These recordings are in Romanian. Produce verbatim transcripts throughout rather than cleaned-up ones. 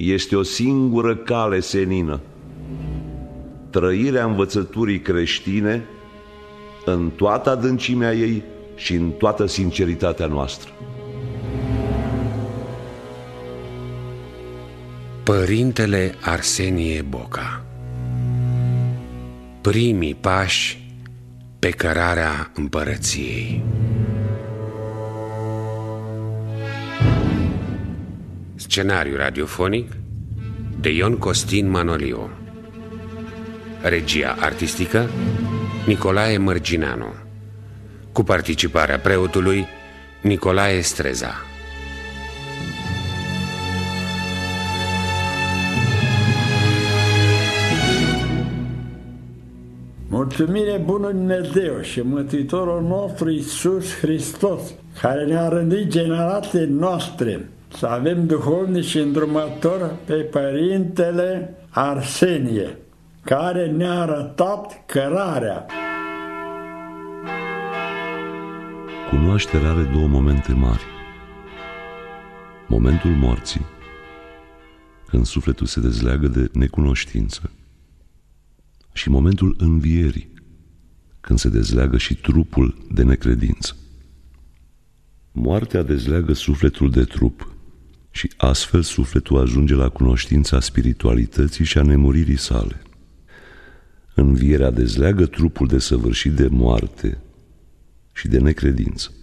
este o singură cale senină: trăirea învățăturii creștine în toată adâncimea ei și în toată sinceritatea noastră. Părintele Arsenie Boca. Primii pași pe cărarea împărăției. Scenariu radiofonic de Ion Costin Manoliu. Regia artistică Nicolae Mărgineanu, cu participarea preotului Nicolae Streza. Mulțumire bunul Dumnezeu și Mântuitorul nostru Iisus Hristos, care ne-a rânduit generațiile noastre să avem duhovnic și îndrumător pe Părintele Arsenie, care ne-a arătat cărarea. Cunoașterea are două momente mari. Momentul morții, când sufletul se dezleagă de necunoștință, și momentul învierii, când se dezleagă și trupul de necredință. Moartea dezleagă sufletul de trup și astfel sufletul ajunge la cunoștința spiritualității și a nemuririi sale. Învierea dezleagă trupul desăvârșit de moarte și de necredință.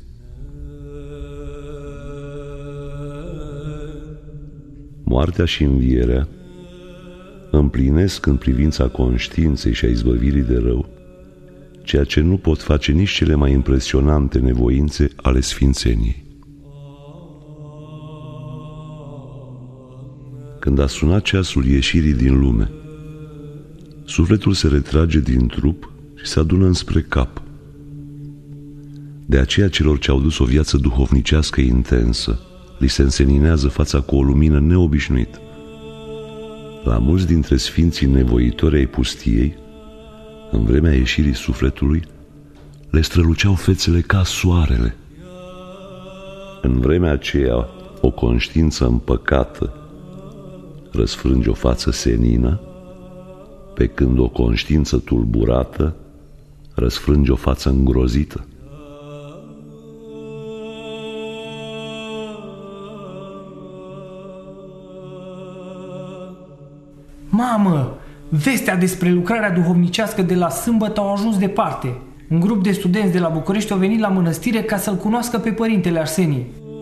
Moartea și învierea împlinesc în privința conștiinței și a izbăvirii de rău ceea ce nu pot face nici cele mai impresionante nevoințe ale sfințeniei. Când a sunat ceasul ieșirii din lume, sufletul se retrage din trup și se adună înspre cap. De aceea celor ce au dus o viață duhovnicească intensă li se înseninează fața cu o lumină neobișnuită. La mulți dintre sfinții nevoitori ai pustiei, în vremea ieșirii sufletului, le străluceau fețele ca soarele. În vremea aceea, o conștiință împăcată răsfrânge o față senină, pe când o conștiință tulburată răsfrânge o față îngrozită. Mamă, vestea despre lucrarea duhovnicească de la sâmbătă au ajuns departe. Un grup de studenți de la București au venit la mănăstire ca să-l cunoască pe Părintele Arsenie.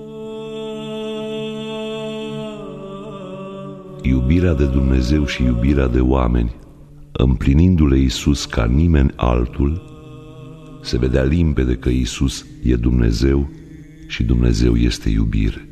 Iubirea de Dumnezeu și iubirea de oameni, împlinindu-le Iisus ca nimeni altul, se vedea limpede că Iisus e Dumnezeu și Dumnezeu este iubire.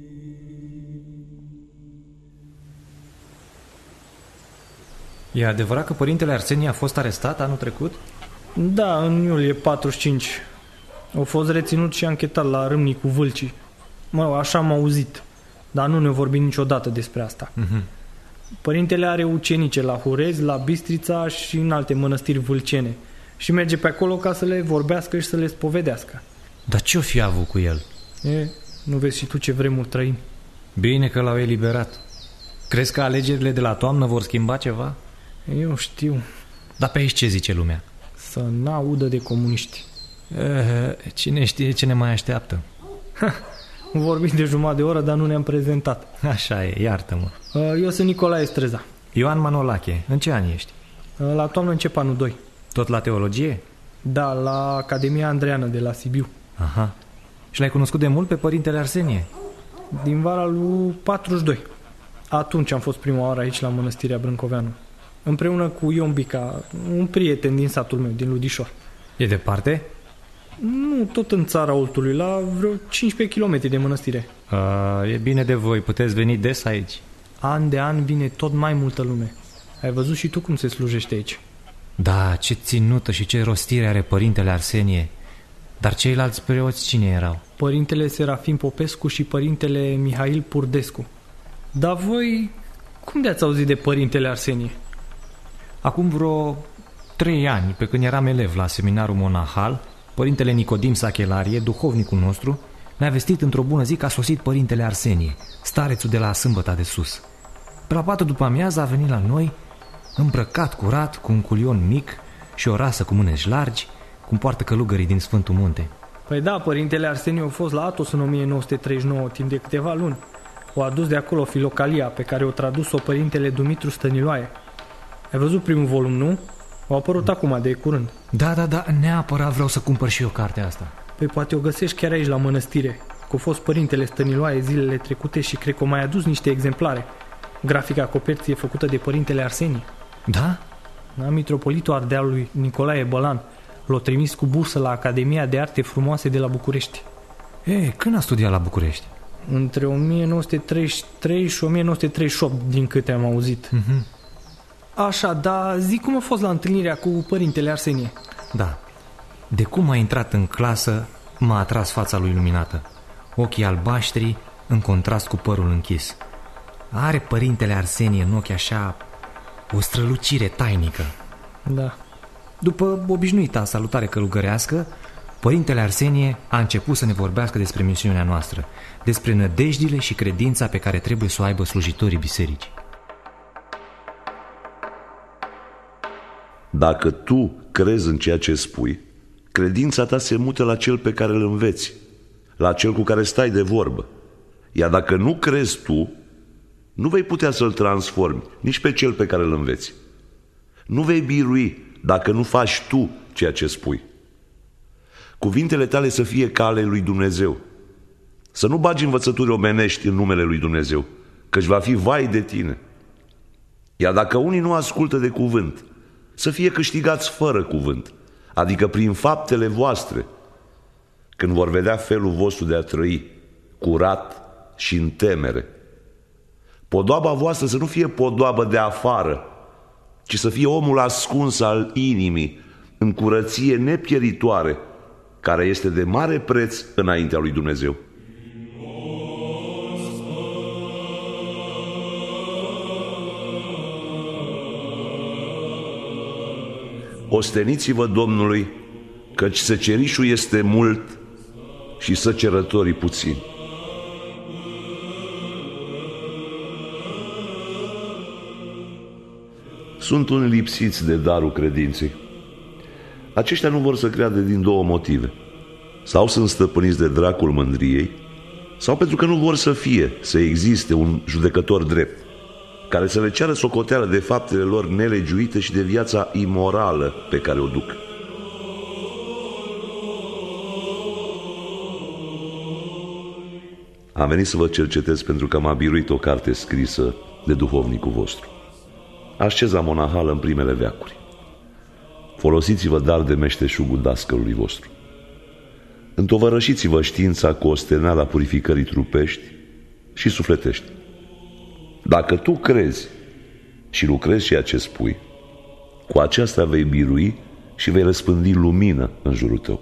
E adevărat că Părintele Arsenie a fost arestat anul trecut? Da, în iulie patruzeci și cinci. Au fost reținut și anchetat la Râmnicu Vâlcii. Mă, așa am auzit, dar nu ne-au vorbit niciodată despre asta. Uh-huh. Părintele are ucenice la Hurezi, la Bistrița și în alte mănăstiri vâlcene și merge pe acolo ca să le vorbească și să le spovedească. Dar ce-o fi avut cu el? E, nu vezi și tu ce vremuri trăim? Bine că l-au eliberat. Crezi că alegerile de la toamnă vor schimba ceva? Eu știu. Dar pe aici ce zice lumea? Să n-audă de comuniști. E, cine știe ce ne mai așteaptă? Vorbim de jumătate de oră, dar nu ne-am prezentat. Așa e, iartă-mă. Eu sunt Nicolae Streza. Ioan Manolache. În ce ani ești? La toamnă încep anul doi. Tot la teologie? Da, la Academia Andreană de la Sibiu. Aha. Și l-ai cunoscut de mult pe Părintele Arsenie? Din vara lui patruzeci și doi. Atunci am fost prima oară aici la Mănăstirea Brâncoveanu, împreună cu Ion Bica, un prieten din satul meu, din Ludișor. E departe? Nu, tot în țara Oltului, la vreo cincisprezece kilometri de mănăstire. A, e bine de voi, puteți veni des aici. An de an vine tot mai multă lume. Ai văzut și tu cum se slujește aici? Da, ce ținută și ce rostire are Părintele Arsenie. Dar ceilalți preoți cine erau? Părintele Serafim Popescu și Părintele Mihail Purdescu. Dar voi, cum de-ați auzit de Părintele Arsenie? Acum vreo trei ani, pe când eram elev la seminarul monahal, Părintele Nicodim Sachelarie, duhovnicul nostru, ne-a vestit într-o bună zi că a sosit Părintele Arsenie, starețul de la Sâmbăta de Sus. Pe la patru după amiază a venit la noi, îmbrăcat curat, cu un culion mic și o rasă cu mâneci largi, cum poartă călugării din Sfântul Munte. Păi da, părintele Arsenie a fost la Atos în o mie nouă sute treizeci și nouă, timp de câteva luni. O adus de acolo Filocalia, pe care o tradus-o părintele Dumitru Stăniloae. Ai văzut primul volum, nu? Au apărut acum, de curând. Da, da, da, neapărat vreau să cumpăr și eu cartea asta. Păi poate o găsești chiar aici la mănăstire, că a fost părintele Stăniloae zilele trecute și cred că o mai adus niște exemplare. Grafica coperții e făcută de părintele Arsenie. Da? Da, mitropolitul Ardealului Nicolae Bălan l-a trimis cu bursă la Academia de Arte Frumoase de la București. E, când a studiat la București? Între o mie nouă sute treizeci și trei și o mie nouă sute treizeci și opt, din câte am auzit. Mhm. Așa, dar zic cum a fost la întâlnirea cu părintele Arsenie. Da. De cum a intrat în clasă, m-a atras fața lui luminată. Ochii albaștri în contrast cu părul închis. Are părintele Arsenie în ochi așa o strălucire tainică. Da. După obișnuita salutare călugărească, părintele Arsenie a început să ne vorbească despre misiunea noastră, despre nădejdile și credința pe care trebuie să o aibă slujitorii bisericii. Dacă tu crezi în ceea ce spui, credința ta se mută la cel pe care îl înveți, la cel cu care stai de vorbă. Iar dacă nu crezi tu, nu vei putea să-l transformi nici pe cel pe care îl înveți. Nu vei birui dacă nu faci tu ceea ce spui. Cuvintele tale să fie ca ale lui Dumnezeu. Să nu bagi învățături omenești în numele lui Dumnezeu, căci va fi vai de tine. Iar dacă unii nu ascultă de cuvânt, să fie câștigați fără cuvânt, adică prin faptele voastre, când vor vedea felul vostru de a trăi, curat și în temere. Podoaba voastră să nu fie podoabă de afară, ci să fie omul ascuns al inimii, în curăție nepieritoare, care este de mare preț înaintea lui Dumnezeu. Osteniți-vă Domnului, căci secerișul este mult și săcerătorii puțini. Sunt unii lipsiți de darul credinței. Aceștia nu vor să creadă din două motive. Sau sunt stăpâniți de dracul mândriei, sau pentru că nu vor să fie, să existe un judecător drept, care să le ceară socoteală de faptele lor nelegiuite și de viața imorală pe care o duc. Am venit să vă cercetez pentru că m-a biruit o carte scrisă de duhovnicul vostru. Asceza monahală în primele veacuri. Folosiți-vă dar de meșteșugul dascălului vostru. Întovărășiți-vă știința cu osteneala purificării trupești și sufletești. Dacă tu crezi și lucrezi ceea ce spui, cu aceasta vei birui și vei răspândi lumină în jurul tău.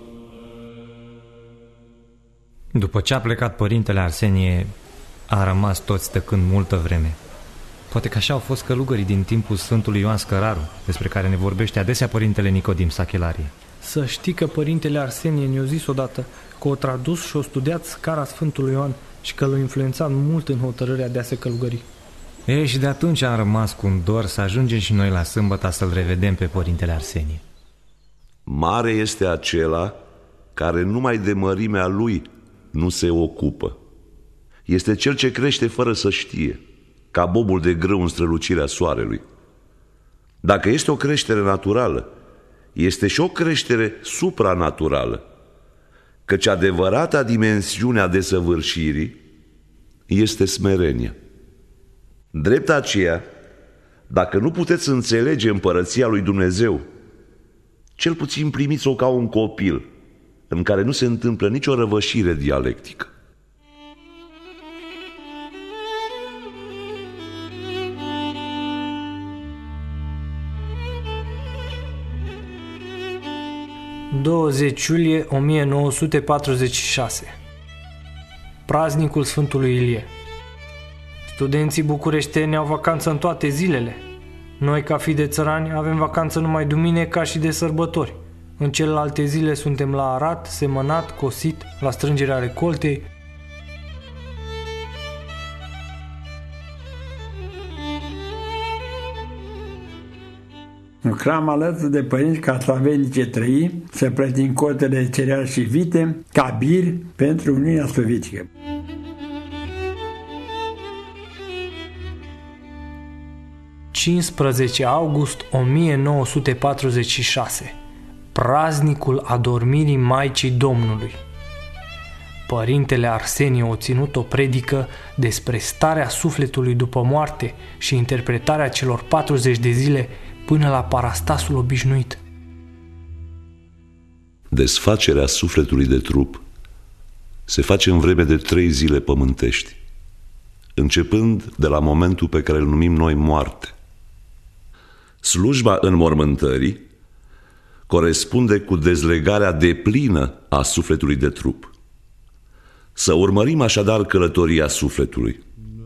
După ce a plecat părintele Arsenie, a rămas toți tăcând multă vreme. Poate că așa au fost călugării din timpul Sfântului Ioan Scăraru, despre care ne vorbește adesea părintele Nicodim Sachelarie. Să știi că părintele Arsenie ne-a zis odată că o tradus și o studiat scara Sfântului Ioan și că l-a influențat mult în hotărârea de a se călugări. E, și de atunci am rămas cu un dor să ajungem și noi la sâmbătă să-l revedem pe părintele Arsenie. Mare este acela care numai de mărimea lui nu se ocupă. Este cel ce crește fără să știe, ca bobul de grâu în strălucirea soarelui. Dacă este o creștere naturală, este și o creștere supranaturală, căci adevărata dimensiune a desăvârșirii este smerenia. Drept aceea, dacă nu puteți înțelege împărăția lui Dumnezeu, cel puțin primiți-o ca un copil, în care nu se întâmplă nicio răvășire dialectică. douăzeci iulie o mie nouă sute patruzeci și șase. Praznicul Sfântului Ilie. Studenții bucureșteni au vacanță în toate zilele. Noi, ca fii de țărani, avem vacanță numai duminica și de sărbători. În celelalte zile suntem la arat, semănat, cosit, la strângerea recoltei. Lucram alături de părinți casavelnici ce trăi, să plătim cotele de cereali și vite, ca bir pentru Uniunea Sovietică. cincisprezece august o mie nouă sute patruzeci și șase. Praznicul adormirii Maicii Domnului. Părintele Arsenie a ținut o predică despre starea sufletului după moarte și interpretarea celor patruzeci de zile până la parastasul obișnuit. Desfacerea sufletului de trup se face în vreme de trei zile pământești, începând de la momentul pe care îl numim noi moarte. Slujba înmormântării corespunde cu dezlegarea deplină a sufletului de trup. Să urmărim așadar călătoria sufletului.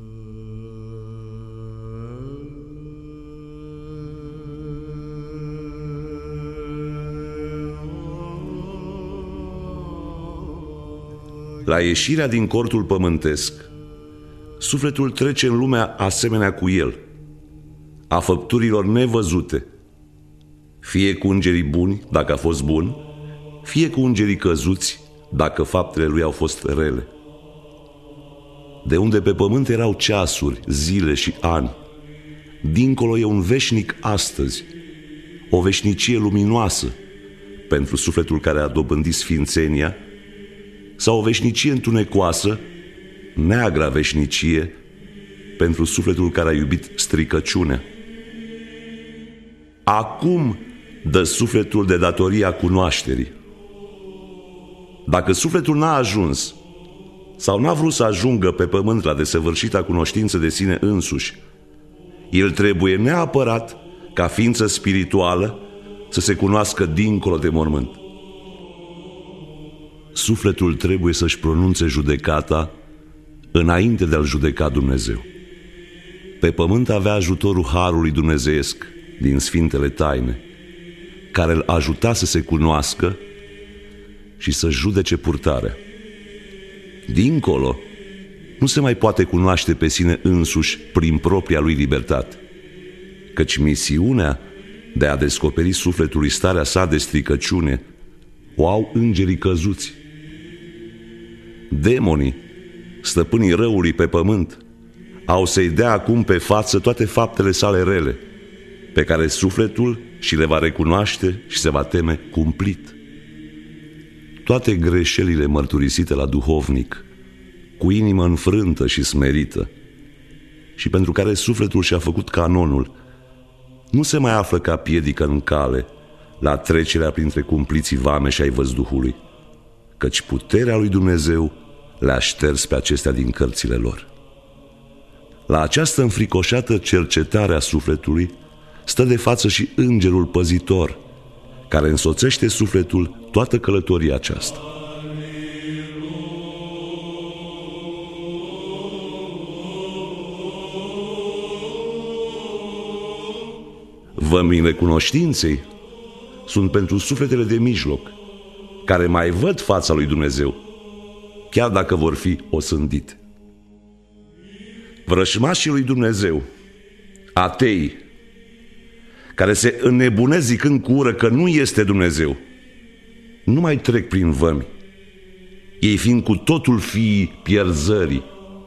La ieșirea din cortul pământesc, sufletul trece în lumea asemenea cu el, a făpturilor nevăzute, fie cu îngerii buni, dacă a fost bun, fie cu îngerii căzuți, dacă faptele lui au fost rele. De unde pe pământ erau ceasuri, zile și ani, dincolo e un veșnic astăzi, o veșnicie luminoasă pentru sufletul care a dobândit sfințenia, sau o veșnicie întunecoasă, neagra veșnicie, pentru sufletul care a iubit stricăciunea. Acum dă sufletul de datoria cunoașterii. Dacă sufletul n-a ajuns sau n-a vrut să ajungă pe pământ la desăvârșita cunoștință de sine însuși, el trebuie neapărat, ca ființă spirituală, să se cunoască dincolo de mormânt. Sufletul trebuie să-și pronunțe judecata înainte de a-l judeca Dumnezeu. Pe pământ avea ajutorul Harului Dumnezeiesc din Sfintele Taine, care îl ajuta să se cunoască și să judece purtarea. Dincolo, nu se mai poate cunoaște pe sine însuși prin propria lui libertate, căci misiunea de a descoperi sufletului starea sa de stricăciune o au îngerii căzuți. Demonii, stăpânii răului pe pământ, au să-i dea acum pe față toate faptele sale rele, pe care sufletul și le va recunoaște și se va teme cumplit. Toate greșelile mărturisite la duhovnic, cu inimă înfrântă și smerită, și pentru care sufletul și-a făcut canonul, nu se mai află ca piedică în cale la trecerea printre cumpliții vameși ai văzduhului, căci puterea lui Dumnezeu le-a șters pe acestea din cărțile lor. La această înfricoșată cercetare a sufletului stă de față și îngerul păzitor, care însoțește sufletul toată călătoria aceasta. Vămile cunoștinței sunt pentru sufletele de mijloc, care mai văd fața lui Dumnezeu, chiar dacă vor fi osândite. Vrășmașii lui Dumnezeu, atei, care se înnebunesc zicând cu ură că nu este Dumnezeu, nu mai trec prin vămi, ei fiind cu totul fiii pierzării.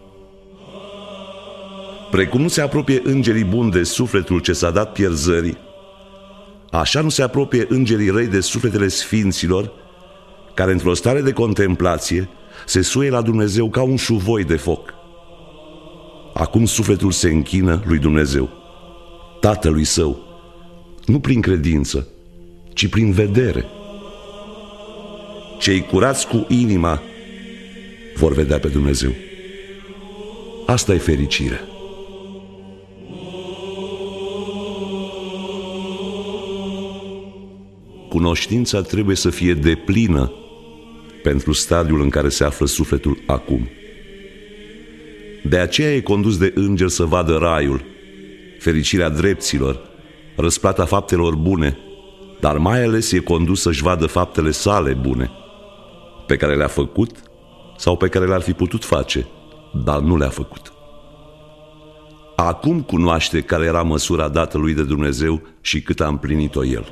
Precum nu se apropie îngerii buni de sufletul ce s-a dat pierzării, așa nu se apropie îngerii răi de sufletele sfinților, care într-o stare de contemplație se suie la Dumnezeu ca un șuvoi de foc. Acum sufletul se închină lui Dumnezeu, Tatălui Său, nu prin credință, ci prin vedere. Cei curați cu inima vor vedea pe Dumnezeu. Asta e fericirea. Cunoștința trebuie să fie deplină pentru stadiul în care se află sufletul acum. De aceea e condus de înger să vadă raiul, fericirea drepților, răsplata faptelor bune, dar mai ales e condus să-și vadă faptele sale bune, pe care le-a făcut sau pe care le-ar fi putut face, dar nu le-a făcut. Acum cunoaște care era măsura dată lui de Dumnezeu și cât a împlinit-o el.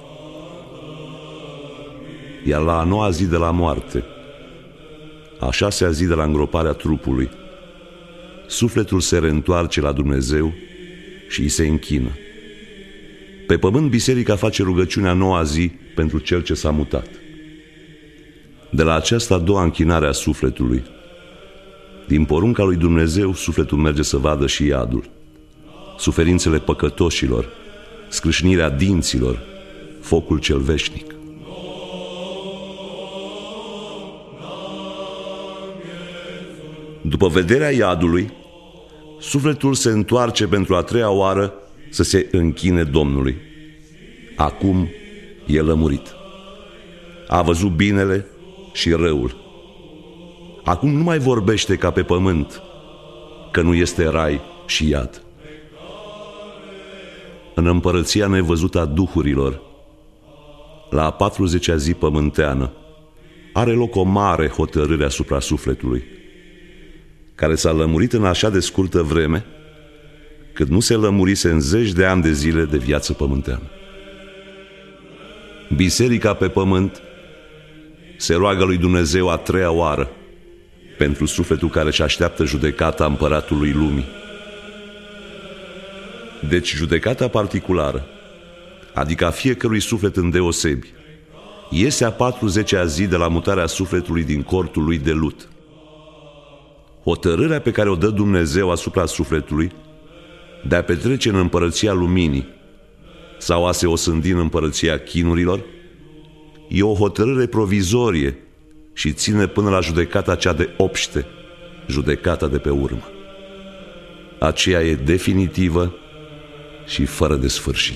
Iar la a noua zi de la moarte, a șasea zi de la îngroparea trupului, sufletul se reîntoarce la Dumnezeu și îi se închină. Pe pământ, biserica face rugăciunea a noua zi pentru cel ce s-a mutat. De la această a doua închinare a sufletului, din porunca lui Dumnezeu, sufletul merge să vadă și iadul, suferințele păcătoșilor, scrâșnirea dinților, focul cel veșnic. După vederea iadului, sufletul se întoarce pentru a treia oară să se închine Domnului. Acum e lămurit. A văzut binele și răul. Acum nu mai vorbește ca pe pământ, că nu este rai și iad. În împărăția nevăzută a duhurilor, la a patruzecea zi pământeană, are loc o mare hotărâre asupra sufletului, care s-a lămurit în așa de scurtă vreme, cât nu se lămurise în zeci de ani de zile de viață pământeană. Biserica pe pământ se roagă lui Dumnezeu a treia oară pentru sufletul care își așteaptă judecata împăratului lumii. Deci judecata particulară, adică a fiecărui suflet îndeosebi, iese a patruzecea zi de la mutarea sufletului din cortul lui de lut. Hotărârea pe care o dă Dumnezeu asupra sufletului de a petrece în împărăția luminii sau a se osândi în împărăția chinurilor e o hotărâre provizorie și ține până la judecata cea de obște, judecata de pe urmă. Aceea e definitivă și fără de sfârșit.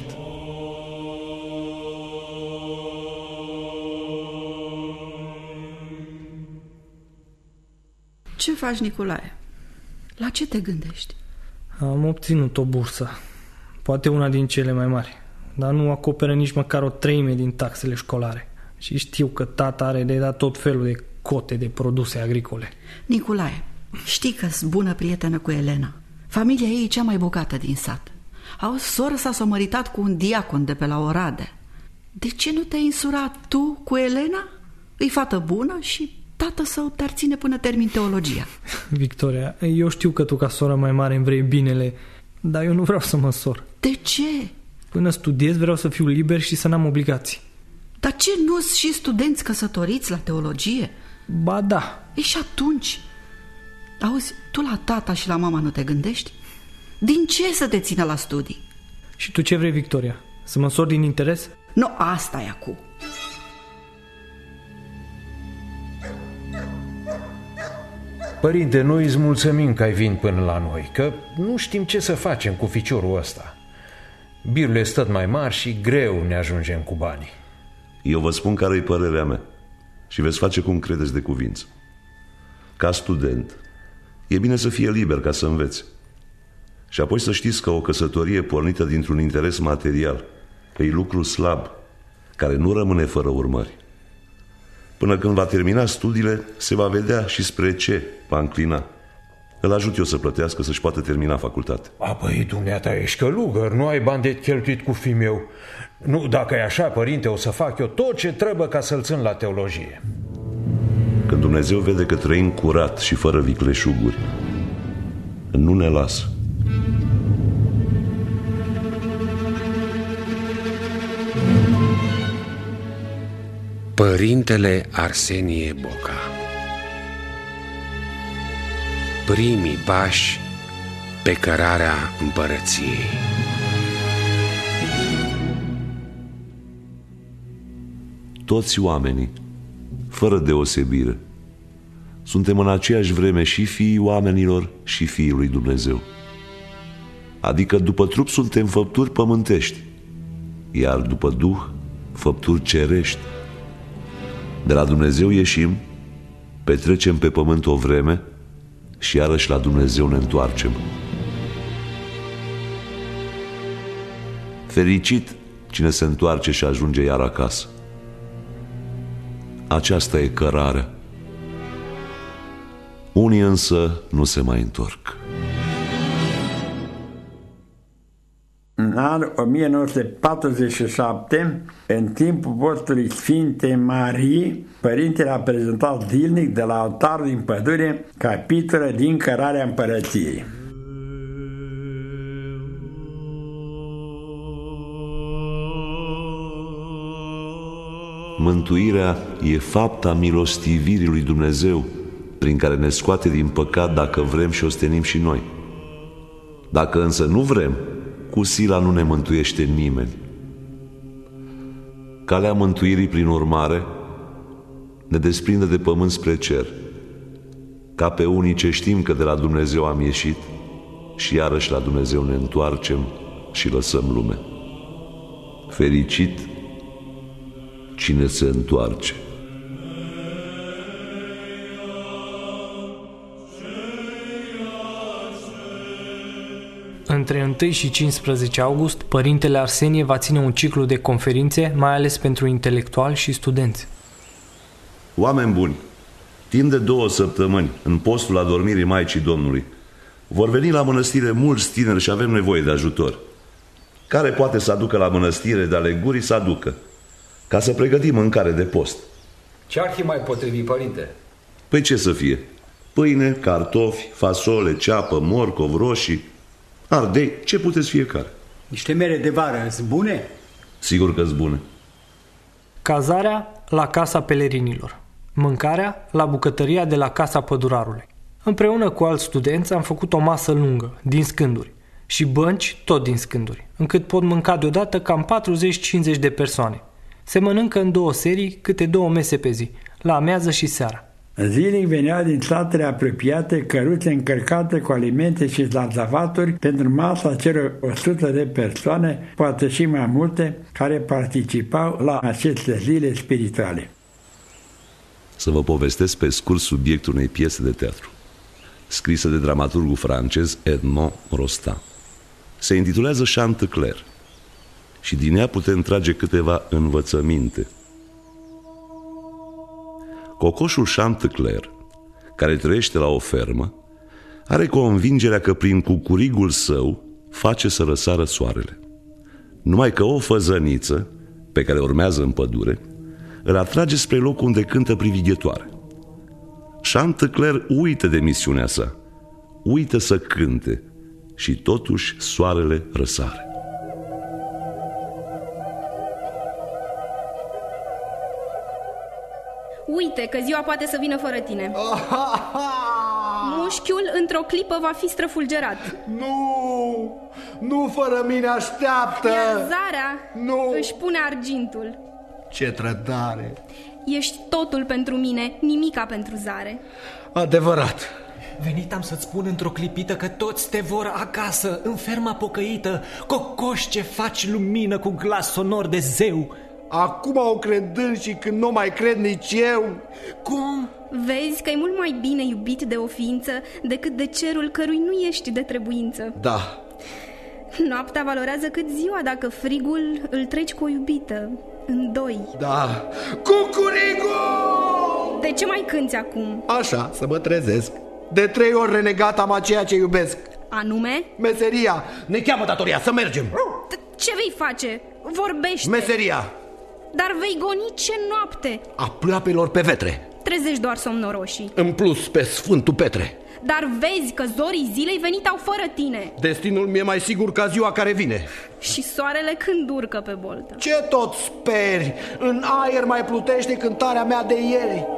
Ce faci, Nicolae? La ce te gândești? Am obținut o bursă, poate una din cele mai mari, dar nu acoperă nici măcar o treime din taxele școlare. Și știu că tata are de dat tot felul de cote de produse agricole. Nicolae, știi că-s bună prietenă cu Elena. Familia ei e cea mai bogată din sat. Au soră s-a somăritat cu un diacon de pe la Orade. De ce nu te-ai însurat tu cu Elena? E fată bună și tată său te-ar ține până termin teologia. Victoria, eu știu că tu ca soră mai mare îmi vrei binele, dar eu nu vreau să mă sor. De ce? Până studiez vreau să fiu liber și să n-am obligații. Dar ce, nu-s și studenți căsătoriți la teologie? Ba da. E și atunci? Auzi, tu la tata și la mama nu te gândești? Din ce să te țină la studii? Și tu ce vrei, Victoria? Să mă sor din interes? Nu, asta e acum. Părinte, noi îți mulțumim că ai venit până la noi, că nu știm ce să facem cu ficiorul ăsta. Birurile sunt tot mai mari și greu ne ajungem cu banii. Eu vă spun care e părerea mea și veți face cum credeți de cuvință. Ca student, e bine să fie liber ca să înveți. Și apoi să știți că o căsătorie pornită dintr-un interes material e lucru slab, care nu rămâne fără urmări. Până când va termina studiile, se va vedea și spre ce va înclina. Îl ajut eu să plătească să-și poată termina facultatea. A, păi, dumneata, ești călugăr, nu ai bani de cheltuit cu fiul meu. Nu, dacă e așa, părinte, o să fac eu tot ce trebuie ca să-l țin la teologie. Când Dumnezeu vede că trăim curat și fără vicleșuguri, nu ne lasă. Părintele Arsenie Boca. Primii pași pe cărarea împărăției. Toți oamenii, fără deosebire, suntem în aceeași vreme și fiii oamenilor și fiii lui Dumnezeu. Adică după trup suntem făpturi pământești, iar după Duh făpturi cerești. De la Dumnezeu ieșim, petrecem pe pământ o vreme și iarăși la Dumnezeu ne întoarcem. Fericit cine se întoarce și ajunge iar acasă. Aceasta e cărarea. Unii însă nu se mai întorc. în anul o mie nouă sute patruzeci și șapte, în timpul postului Sfinte Marii, Părintele a prezentat zilnic de la altarul din pădure capitole din Cărarea Împărăției. Mântuirea e fapta milostivirii lui Dumnezeu, prin care ne scoate din păcat dacă vrem și ostenim și noi. Dacă însă nu vrem, cu sila nu ne mântuiește nimeni. Calea mântuirii, prin urmare, ne desprinde de pământ spre cer, ca pe unii ce știm că de la Dumnezeu am ieșit și iarăși la Dumnezeu ne întoarcem și lăsăm lume. Fericit cine se întoarce. Între întâi și cincisprezece august, Părintele Arsenie va ține un ciclu de conferințe, mai ales pentru intelectuali și studenți. Oameni buni, timp de două săptămâni, în postul adormirii Maicii Domnului, vor veni la mănăstire mulți tineri și avem nevoie de ajutor. Care poate să aducă la mănăstire de ale gurii, să aducă, ca să pregătim mâncare de post. Ce ar fi mai potrivit, părinte? Păi ce să fie? Pâine, cartofi, fasole, ceapă, morcov, roșii, ardei, ce puteți fiecare. Niște mere de vară, sunt bune? Sigur că sunt bune. Cazarea la Casa Pelerinilor. Mâncarea la bucătăria de la Casa Pădurarului. Împreună cu alți studenți am făcut o masă lungă, din scânduri, și bănci tot din scânduri, încât pot mânca deodată cam patruzeci cincizeci de persoane. Se mănâncă în două serii, câte două mese pe zi, la amiază și seara. Zilnic veneau din satele apropiate căruțe încărcate cu alimente și zarzavaturi pentru masa celor o sută de persoane, poate și mai multe, care participau la aceste zile spirituale. Să vă povestesc pe scurt subiectul unei piese de teatru, scrisă de dramaturgul francez Edmond Rostand. Se intitulează Chantecler și din ea putem trage câteva învățăminte. Cocoșul Chantecler, care trăiește la o fermă, are convingerea că prin cucurigul său face să răsară soarele. Numai că o făzăniță, pe care urmează în pădure, îl atrage spre locul unde cântă privighetoare. Chantecler uită de misiunea sa, uită să cânte și totuși soarele răsare. Uite că ziua poate să vină fără tine. Mușchiul într-o clipă va fi străfulgerat. Nu, nu fără mine așteaptă. Iar zarea nu. își pune argintul. Ce trădare. Ești totul pentru mine, nimica pentru zare. Adevărat. Venit am să-ți spun într-o clipită că toți te vor acasă, în ferma pocăită. Cocoș, ce faci lumină cu glas sonor de zeu. Acum o credând și când nu mai cred nici eu. Cum? Vezi că e mult mai bine iubit de o ființă decât de cerul cărui nu ești de trebuință. Da. Noaptea valorează cât ziua dacă frigul îl treci cu o iubită, în doi. Da. Cucurigu! De ce mai cânti acum? Așa, să mă trezesc. De trei ori renegat am a ceea ce iubesc. Anume? Meseria. Ne cheamă datoria, să mergem. Ce vei face? Vorbește. Meseria. Dar vei goni ce noapte? A ploapelor pe vetre. Trezești doar somnoroșii. În plus pe Sfântul Petre. Dar vezi că zorii zilei venitau fără tine. Destinul mi-e mai sigur ca ziua care vine. Și soarele când urcă pe boltă. Ce tot speri? În aer mai plutește cântarea mea de ieri.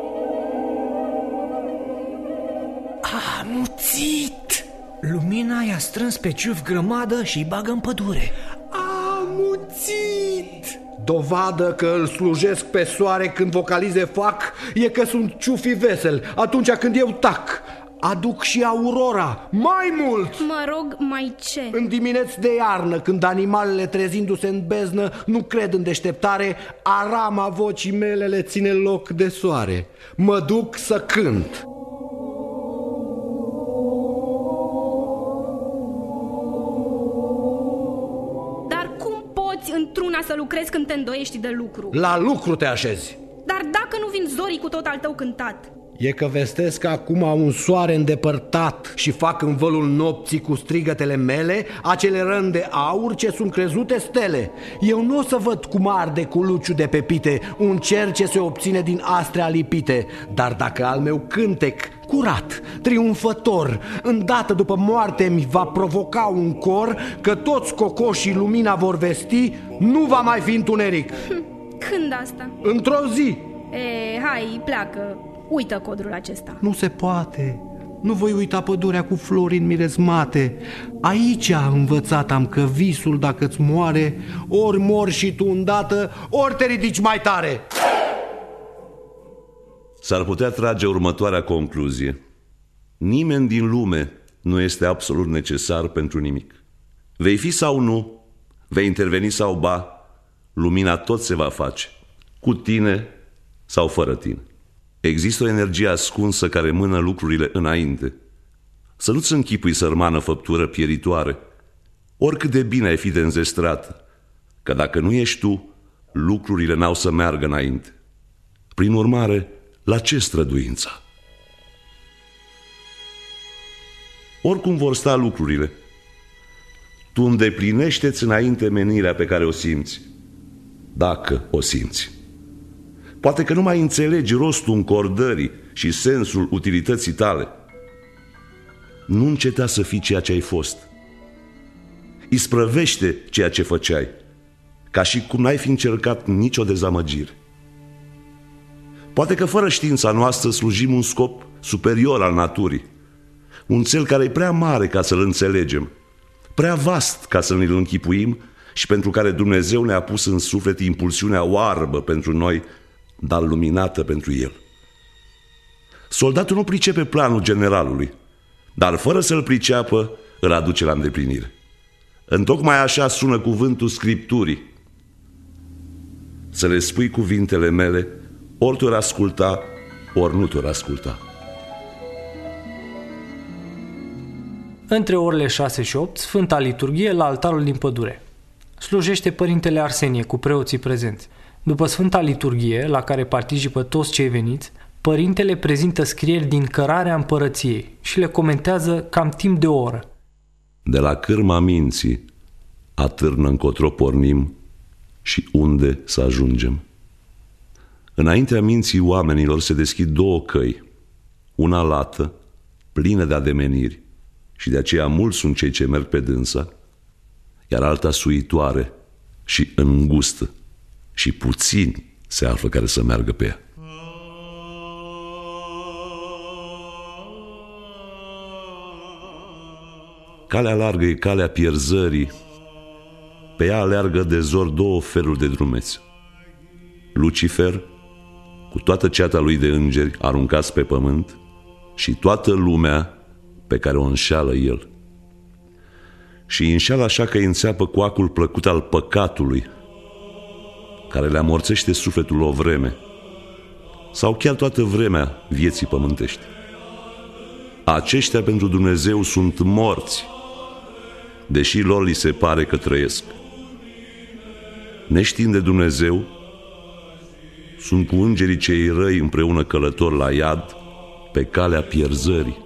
A muțit! Lumina i-a strâns pe ciuf grămadă și îi bagă în pădure. A muțit! Dovadă că îl slujesc pe soare când vocalize fac e că sunt ciufii vesel atunci când eu tac. Aduc și aurora, mai mult! Mă rog, mai ce? În dimineți de iarnă, când animalele trezindu-se în beznă nu cred în deșteptare, arama vocii mele le ține loc de soare. Mă duc să cânt. Într-una să lucrezi când te îndoiești de lucru. La lucru te așezi. Dar dacă nu vin zorii cu tot al tău cântat? E că vestesc acum un soare îndepărtat și fac în vălul nopții cu strigătele mele acele răni de aur ce sunt crezute stele. Eu nu o să văd cum arde cu luciu de pepite un cer ce se obține din astre alipite, dar dacă al meu cântec curat, triumfător, îndată după moarte mi va provoca un cor, că toți cocoșii lumina vor vesti, nu va mai fi întuneric. Când asta? Într-o zi. E, hai, pleacă. Uită codrul acesta. Nu se poate. Nu voi uita pădurea cu flori înmirezmate. Aici învățat am că visul dacă-ți moare, ori mori și tu îndată, ori te ridici mai tare. S-ar putea trage următoarea concluzie. Nimeni din lume nu este absolut necesar pentru nimic. Vei fi sau nu, vei interveni sau ba, lumina tot se va face, cu tine sau fără tine. Există o energie ascunsă care mână lucrurile înainte. Să nu-ți închipui, sărmană făptură pieritoare, oricât de bine ai fi de înzestrată, că dacă nu ești tu, lucrurile n-au să meargă înainte. Prin urmare, la ce străduința? Oricum vor sta lucrurile, tu îndeplinește-ți înainte menirea pe care o simți, dacă o simți. Poate că nu mai înțelegi rostul încordării și sensul utilității tale. Nu înceta să fii ceea ce ai fost. Isprăvește ceea ce făceai, ca și cum n-ai fi încercat nicio dezamăgire. Poate că fără știința noastră slujim un scop superior al naturii, un cel care e prea mare ca să-l înțelegem, prea vast ca să ne-l închipuim și pentru care Dumnezeu ne-a pus în suflet impulsiunea oarbă pentru noi, dar luminată pentru el. Soldatul nu pricepe planul generalului, dar fără să-l priceapă, îl aduce la îndeplinire. Întocmai așa sună cuvântul Scripturii. Să le spui cuvintele mele, ori te-or asculta, ori nu te-or asculta. Între orele șase și opt, Sfânta Liturghie la altarul din pădure. Slujește Părintele Arsenie cu preoții prezenți. După Sfânta Liturghie, la care participă toți cei veniți, Părintele prezintă scrieri din Cărarea Împărăției și le comentează cam timp de o oră. De la cârma minții atârnă încotro pornim și unde să ajungem. Înaintea minții oamenilor se deschid două căi, una lată, plină de ademeniri, și de aceea mulți sunt cei ce merg pe dânsa, iar alta suitoare și îngustă, și puțini se află care să meargă pe ea. Calea largă e calea pierzării. Pe ea aleargă de zor două feluri de drumeți. Lucifer, cu toată ceata lui de îngeri aruncați pe pământ, și toată lumea pe care o înșeală el. Și îi înșeală așa că îi înțeapă cu acul plăcut al păcatului, care le amorțește sufletul o vreme, sau chiar toată vremea vieții pământești. Aceștia pentru Dumnezeu sunt morți, deși lor li se pare că trăiesc. Neștiind de Dumnezeu, sunt cu îngerii cei răi împreună călători la iad, pe calea pierzării.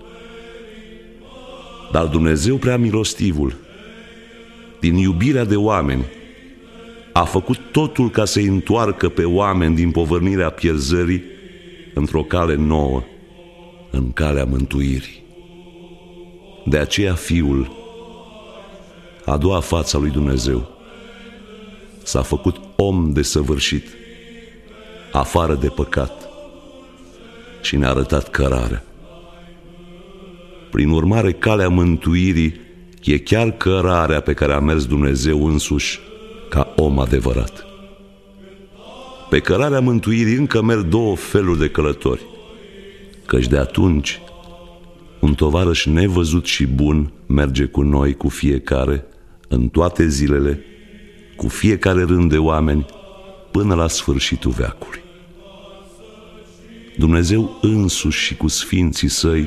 Dar Dumnezeu prea milostivul, din iubirea de oameni, a făcut totul ca să-i întoarcă pe oameni din povărnirea pierzării într-o cale nouă, în calea mântuirii. De aceea Fiul, a doua fața lui Dumnezeu, s-a făcut om desăvârșit, afară de păcat, și ne-a arătat cărarea. Prin urmare, calea mântuirii e chiar cărarea pe care a mers Dumnezeu însuși ca om adevărat. Pe cărarea mântuirii încă merg două feluri de călători, căci de atunci un tovarăș nevăzut și bun merge cu noi, cu fiecare, în toate zilele, cu fiecare rând de oameni, până la sfârșitul veacului. Dumnezeu însuși și cu sfinții săi,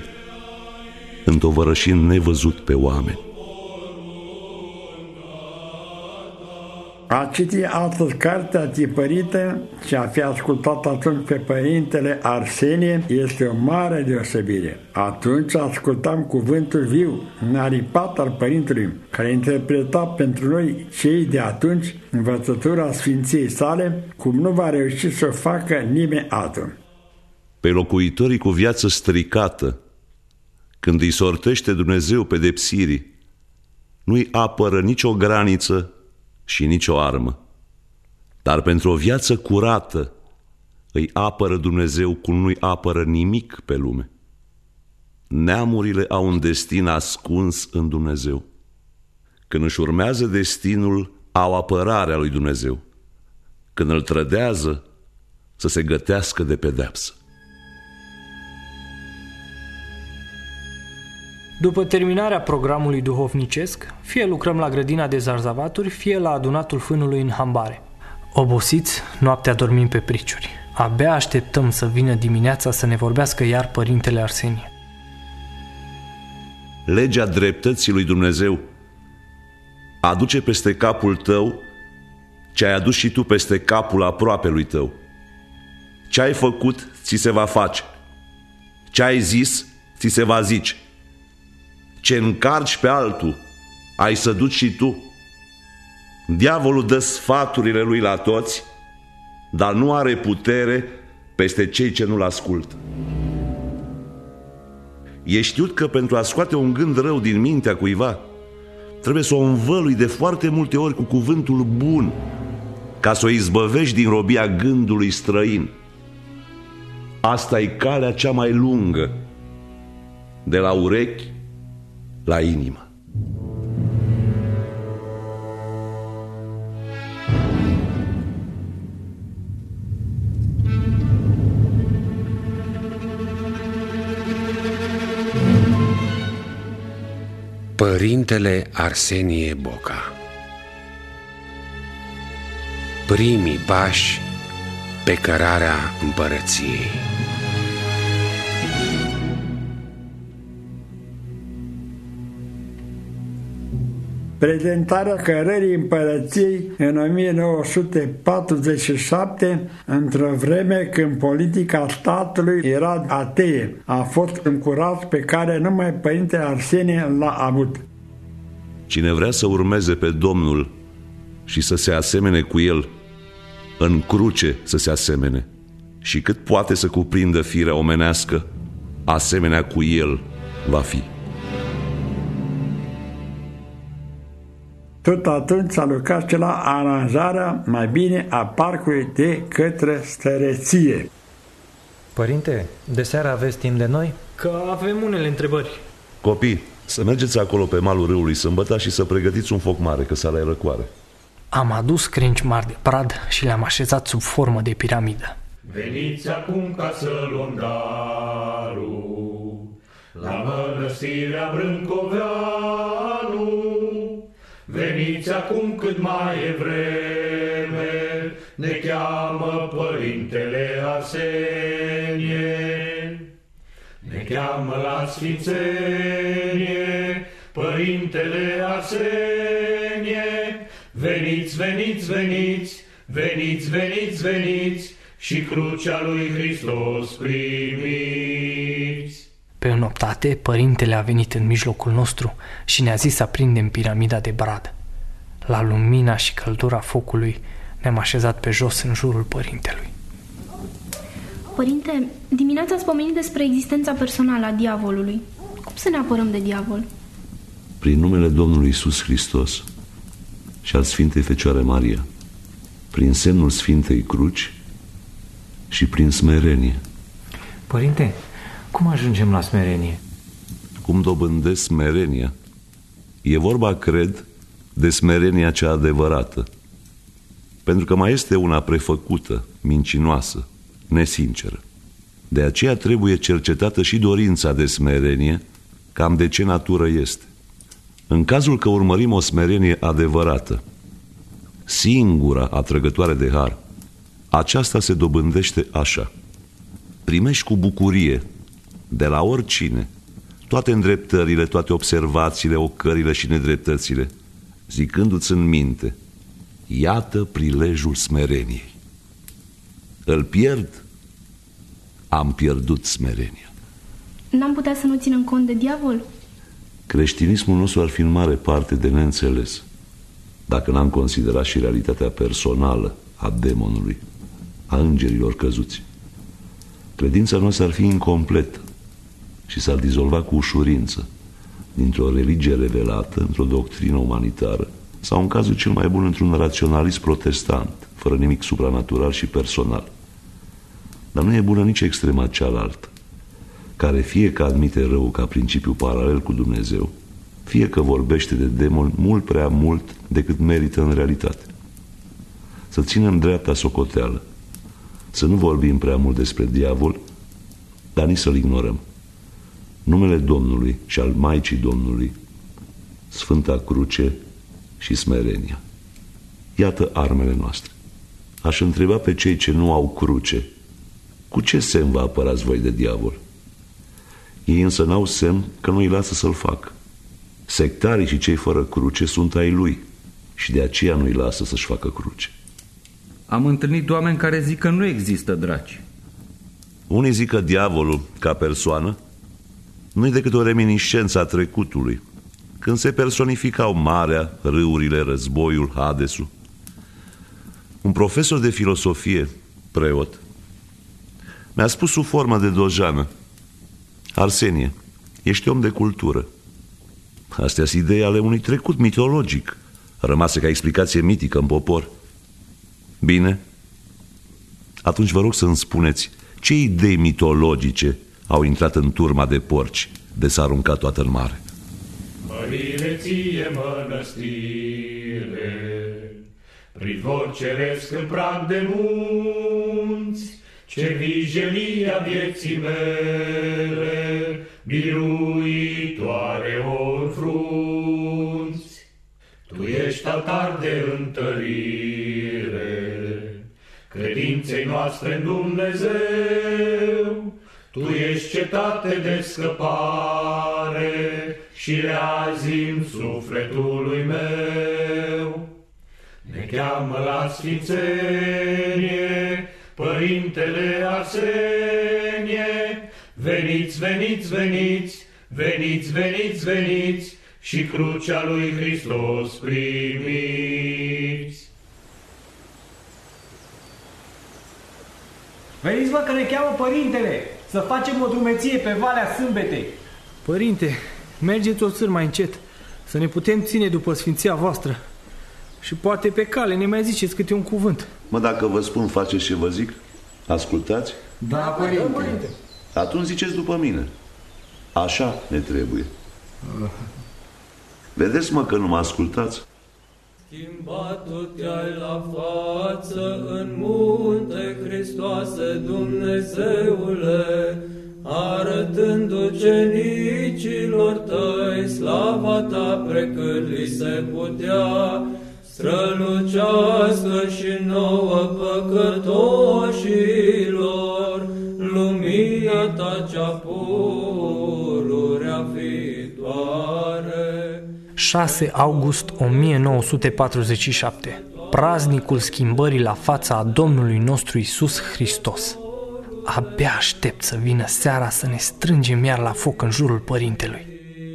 întovărășind nevăzut pe oameni. A citi astăzi cartea tipărită și a fi ascultat atunci pe Părintele Arsenie este o mare deosebire. Atunci ascultam cuvântul viu, înaripat al Părintelui, care interpreta pentru noi, cei de atunci, învățătura Sfinției sale, cum nu va reuși să o facă nimeni altul. Pe locuitorii cu viață stricată, când îi sortește Dumnezeu pedepsirii, nu-i apără nicio graniță și nicio armă. Dar pentru o viață curată îi apără Dumnezeu cum nu-i apără nimic pe lume. Neamurile au un destin ascuns în Dumnezeu. Când își urmează destinul, au apărarea lui Dumnezeu. Când îl trădează, să se gătească de pedeapsă. După terminarea programului duhovnicesc, fie lucrăm la grădina de zarzavaturi, fie la adunatul fânului în hambare. Obosiți, noaptea dormim pe priciuri. Abia așteptăm să vină dimineața să ne vorbească iar Părintele Arsenie. Legea dreptății lui Dumnezeu aduce peste capul tău ce ai adus și tu peste capul aproapelui tău. Ce ai făcut, ți se va face. Ce ai zis, ți se va zice. Ce încarci pe altul, ai să duci și tu. Diavolul dă sfaturile lui la toți, dar nu are putere peste cei ce nu-l ascultă. E știut că pentru a scoate un gând rău din mintea cuiva, trebuie să o învălui de foarte multe ori cu cuvântul bun, ca să o izbăvești din robia gândului străin. Asta e calea cea mai lungă, de la urechi la inimă. Părintele Arsenie Boca. Primii pași pe cărarea împărăției. Prezentarea cărării împărăției în o mie nouă sute patruzeci și șapte, într-o vreme când politica statului era atee, a fost un curaj pe care numai Părintele Arsenie l-a avut. Cine vrea să urmeze pe Domnul și să se asemene cu El, în cruce să se asemene, și cât poate să cuprindă firea omenească, asemenea cu El va fi. Tot atunci s-a lucrat și la aranjarea mai bine a parcului de către Stăreție. Părinte, de seară aveți timp de noi? Că avem unele întrebări. Copii, să mergeți acolo pe malul râului Sâmbăta și să pregătiți un foc mare, că sala e răcoare. Am adus crengi mari de prad și le-am așezat sub formă de piramidă. Veniți acum ca să luăm darul la mănăstirea Brâncoveanu. Veniți acum cât mai e vreme, ne cheamă Părintele Arsenie. Ne cheamă la sfințenie Părintele Arsenie. Veniți, veniți, veniți, veniți, veniți, veniți și crucea lui Hristos primiți. Pe înoptate, Părintele a venit în mijlocul nostru și ne-a zis să aprindem piramida de brad. La lumina și căldura focului ne-am așezat pe jos în jurul Părintelui. Părinte, dimineața ați pomenit despre existența personală a diavolului. Cum să ne apărăm de diavol? Prin numele Domnului Iisus Hristos și al Sfintei Fecioare Maria, prin semnul Sfintei Cruci și prin smerenie. Părinte, cum ajungem la smerenie? Cum dobândesc smerenia? E vorba, cred, de smerenia cea adevărată. Pentru că mai este una prefăcută, mincinoasă, nesinceră. De aceea trebuie cercetată și dorința de smerenie, cam de ce natură este. În cazul că urmărim o smerenie adevărată, singura atrăgătoare de har, aceasta se dobândește așa. Primești cu bucurie de la oricine toate îndreptările, toate observațiile, ocările și nedreptățile, zicându-ți în minte: Iată prilejul smereniei. Îl pierd, am pierdut smerenia. N-am putea să nu ținem cont de diavol? Creștinismul nostru ar fi în mare parte de neînțeles dacă n-am considerat și realitatea personală a demonului, a îngerilor căzuți. Credința noastră ar fi incompletă și s-ar dizolva cu ușurință dintr-o religie revelată într-o doctrină umanitară sau, în cazul cel mai bun, într-un raționalism protestant, fără nimic supranatural și personal. Dar nu e bună nici extrema cealaltă, care fie că admite rău ca principiu paralel cu Dumnezeu, fie că vorbește de demon mult prea mult decât merită în realitate. Să ținem dreapta socoteală, să nu vorbim prea mult despre diavol, dar nici să-l ignorăm. Numele Domnului și al Maicii Domnului, Sfânta Cruce și smerenia. Iată armele noastre. Aș întreba pe cei ce nu au cruce, cu ce semn vă apărați voi de diavol? Ei însă n-au semn că nu îi lasă să-l facă. Sectarii și cei fără cruce sunt ai lui și de aceea nu îi lasă să-și facă cruce. Am întâlnit oameni care zic că nu există draci. Unii zic că diavolul, ca persoană, nu-i decât o reminiscență a trecutului, când se personificau marea, râurile, războiul, Hadesul. Un profesor de filosofie, preot, mi-a spus sub formă de dojană: Arsenie, ești om de cultură. Astea sunt idei ale unui trecut mitologic, rămase ca explicație mitică în popor. Bine, atunci vă rog să-mi spuneți ce idei mitologice au intrat în turma de porci de s-a aruncat toată în mare. Mărire ție, mănăstire, pridvor ceresc în prag de munți, ce vijelia vieții mele, biruitoare o înfrunți. Tu ești altar de întărire credinței noastre în Dumnezeu, Tu ești cetate de scăpare și reazim sufletului meu. Ne cheamă la sfințenie Părintele Arsenie, veniți, veniți, veniți, veniți, veniți, veniți, și crucea lui Hristos primiți. Veniți, mă, că ne cheamă Părintele, să facem o drumeție pe Valea Sâmbetei. Părinte, mergeți o țâr mai încet, să ne putem ține după sfinția voastră. Și poate pe cale ne mai ziceți câte un cuvânt. Mă, dacă vă spun, faceți ce vă zic? Ascultați? Da, părinte. Da, părinte. Atunci ziceți după mine. Așa ne trebuie. Vedeți, mă, că nu mă ascultați? Schimbat-o te-ai la față în munte, Hristoase Dumnezeule, arătând ucenicilor tăi slava ta precând li se putea, strălucească și nouă păcătoșilor lumina ta cea pururea viitoare. șase august o mie nouă sute patruzeci și șapte, praznicul schimbării la fața a Domnului nostru Iisus Hristos. Abia aștept să vină seara să ne strângem iar la foc în jurul Părintelui.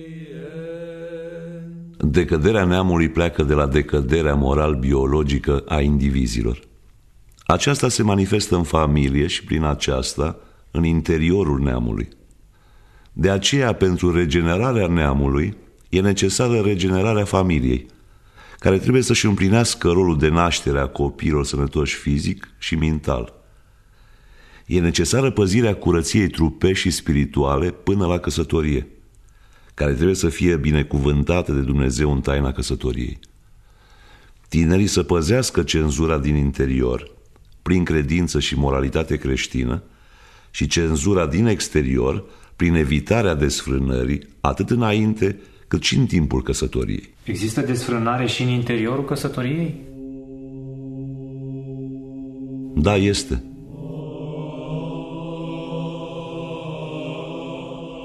Decăderea neamului pleacă de la decăderea moral-biologică a indivizilor. Aceasta se manifestă în familie și prin aceasta în interiorul neamului. De aceea, pentru regenerarea neamului, e necesară regenerarea familiei, care trebuie să-și împlinească rolul de naștere a copiilor sănătoși fizic și mental. E necesară păzirea curăției trupești și spirituale până la căsătorie, care trebuie să fie binecuvântate de Dumnezeu în taina căsătoriei. Tinerii să păzească cenzura din interior, prin credință și moralitate creștină, și cenzura din exterior, prin evitarea desfrânării, atât înainte cât și în timpul căsătoriei. Există desfrânare și în interiorul căsătoriei? Da, este.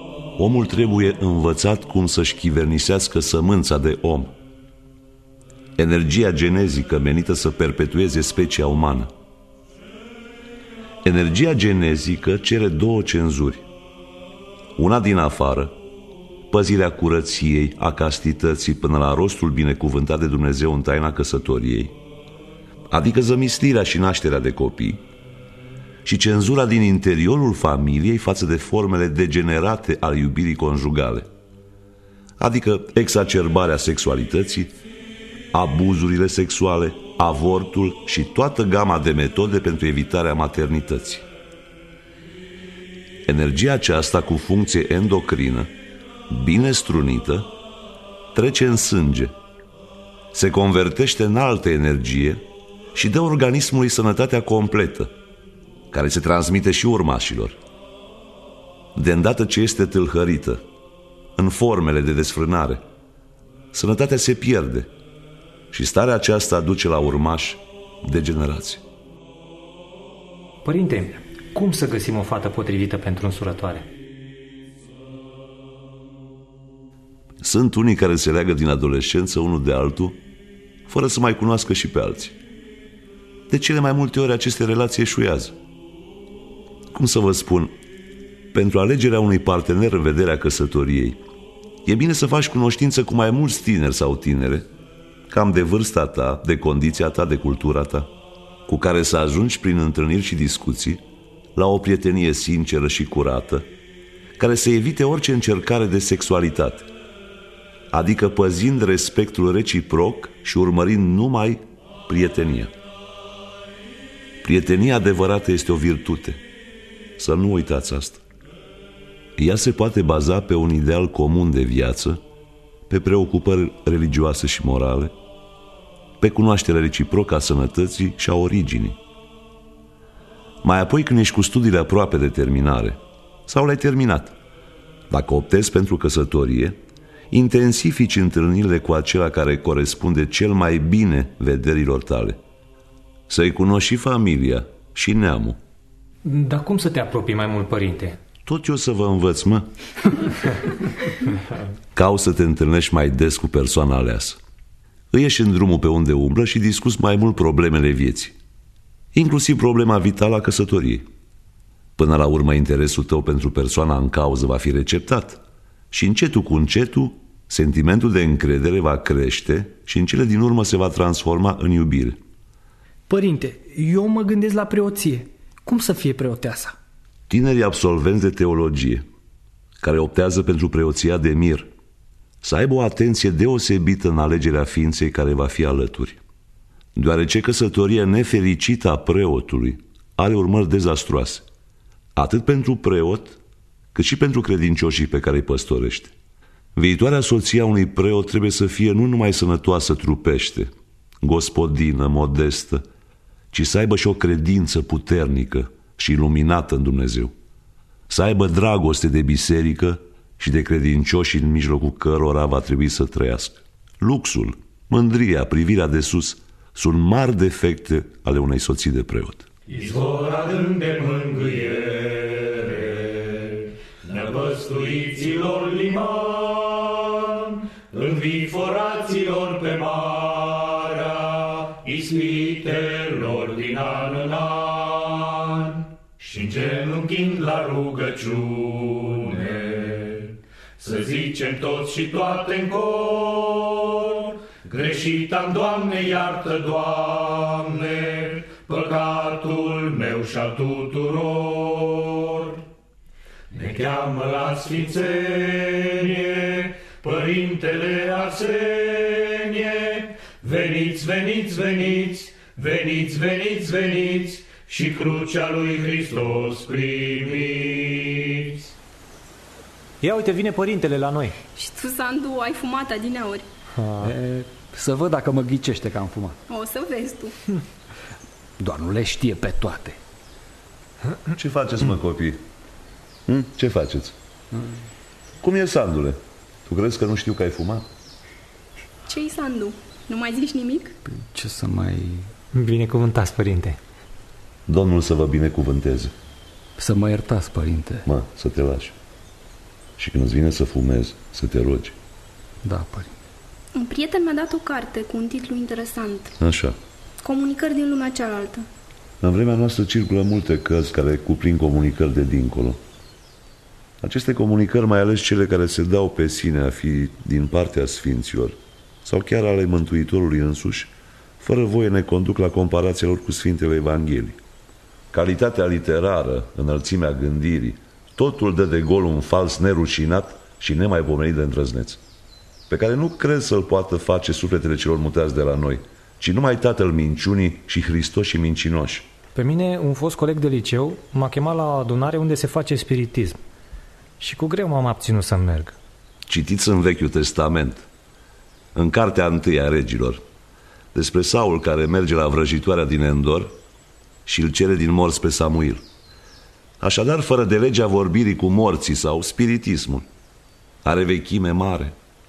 Omul trebuie învățat cum să-și chivernisească sămânța de om. energia genezică menită să perpetueze specia umană. Energia genezică cere două cenzuri. Una din afară, păzirea curăției, a castității până la rostul binecuvântat de Dumnezeu în taina căsătoriei, adică zămislirea și nașterea de copii, și cenzura din interiorul familiei față de formele degenerate ale iubirii conjugale, adică exacerbarea sexualității, abuzurile sexuale, avortul și toată gama de metode pentru evitarea maternității. Energia aceasta cu funcție endocrină, bine strunită, trece în sânge, se convertește în altă energie și dă organismului sănătatea completă, care se transmite și urmașilor. De îndată ce este tâlhărită, în formele de desfrânare, sănătatea se pierde și starea aceasta duce la urmași degenerație. Părinte, cum să găsim o fată potrivită pentru însurătoare? Sunt unii care se leagă din adolescență unul de altul, fără să mai cunoască și pe alții. De cele mai multe ori aceste relații eșuează. Cum să vă spun, pentru alegerea unui partener în vederea căsătoriei, e bine să faci cunoștință cu mai mulți tineri sau tinere, cam de vârsta ta, de condiția ta, de cultura ta, cu care să ajungi prin întâlniri și discuții la o prietenie sinceră și curată, care să evite orice încercare de sexualitate, adică păzind respectul reciproc și urmărind numai prietenia. Prietenia adevărată este o virtute. Să nu uitați asta. Ea se poate baza pe un ideal comun de viață, pe preocupări religioase și morale, pe cunoașterea reciprocă a sănătății și a originii. Mai apoi, când ești cu studiile aproape de terminare, sau le-ai terminat, dacă optezi pentru căsătorie, intensifici întâlnirile cu acela care corespunde cel mai bine vederilor tale. Să-i cunoști și familia, și neamul. Dar cum să te apropii mai mult, părinte? Tot eu să vă învăț, mă. Cauți să te întâlnești mai des cu persoana aleasă. Îi ieși în drumul pe unde umblă și discuți mai mult problemele vieții, inclusiv problema vitală a căsătoriei. Până la urmă, interesul tău pentru persoana în cauză va fi receptat și încetul cu încetul, sentimentul de încredere va crește și în cele din urmă se va transforma în iubire. Părinte, eu mă gândesc la preoție. Cum să fie preoteasa? Tinerii absolvenți de teologie, care optează pentru preoția de mir, să aibă o atenție deosebită în alegerea ființei care va fi alături, deoarece căsătoria nefericită a preotului are urmări dezastruoase, atât pentru preot, cât și pentru credincioșii pe care îi păstorește. Viitoarea soție a unui preot trebuie să fie nu numai sănătoasă trupește, gospodină, modestă, ci să aibă și o credință puternică și iluminată în Dumnezeu, să aibă dragoste de biserică și de credincioși în mijlocul cărora va trebui să trăiască. Luxul, mândria, privirea de sus sunt mari defecte ale unei soții de preot. Izvor adânc de mângâiere, năpăstuiților liman, înviforaților pe marea ispitelor din an în an, și îngenunchind la rugăciune, să zicem toți și toate în cor, greșit-am, Doamne, iartă, Doamne, păcatul meu și al tuturor. Ne cheamă la sfințenie Părintele Arsenie, veniți, veniți, veniți, veniți, veniți, veniți, și crucea lui Hristos primiți. Ia uite, vine părintele la noi. Și tu, Sandu, ai fumat adineauri. E, să văd dacă mă ghicește că am fumat. O să vezi tu. Doar nu le știe pe toate. Ce faceți, mă, copii? Hm? Ce faceți? Cum e, Sandule? Tu crezi că nu știu că ai fumat? Ce-i, Sandu? Nu mai zici nimic? Ce să mai... Binecuvântați, părinte. Domnul să vă binecuvânteze. Să mă iertați, părinte. Mă, să te lași. Și când îți vine să fumezi, să te rogi. Da, părinte. Un prieten mi-a dat o carte cu un titlu interesant. Așa. Comunicări din lumea cealaltă. În vremea noastră circulă multe cărți care cuprind comunicări de dincolo. Aceste comunicări, mai ales cele care se dau pe sine a fi din partea sfinților sau chiar ale Mântuitorului însuși, fără voie ne conduc la comparația lor cu Sfintele Evanghelii. Calitatea literară, înălțimea gândirii, totul dă de gol un fals nerușinat și nemaipomenit de îndrăzneț, pe care nu cred să-l poată face sufletele celor mutați de la noi, ci numai tatăl minciunii și Hristos și mincinoși. Pe mine, un fost coleg de liceu m-a chemat la adunare unde se face spiritism și cu greu m-am abținut să merg. Citiți în Vechiul Testament, în Cartea Întâi a Regilor, despre Saul care merge la vrăjitoarea din Endor și îl cere din morți pe Samuil. Așadar, fără de legea vorbirii cu morții sau spiritismul, are vechime mare.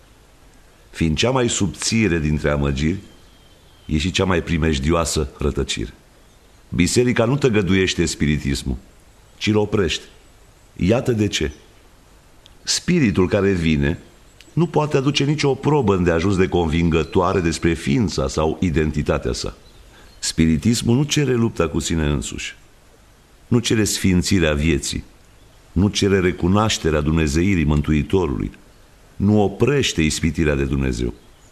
Fiind cea mai subțire dintre amăgiri, e și cea mai primejdioasă rătăcire. Biserica nu tăgăduiește spiritismul, ci îl oprește. Iată de ce. Spiritul care vine nu poate aduce nicio probă îndeajuns de convingătoare despre ființa sau identitatea sa. Spiritismul nu cere lupta cu sine însuși, nu cere sfințirea vieții, nu cere recunoașterea dumnezeirii Mântuitorului, nu oprește ispitirea de Dumnezeu,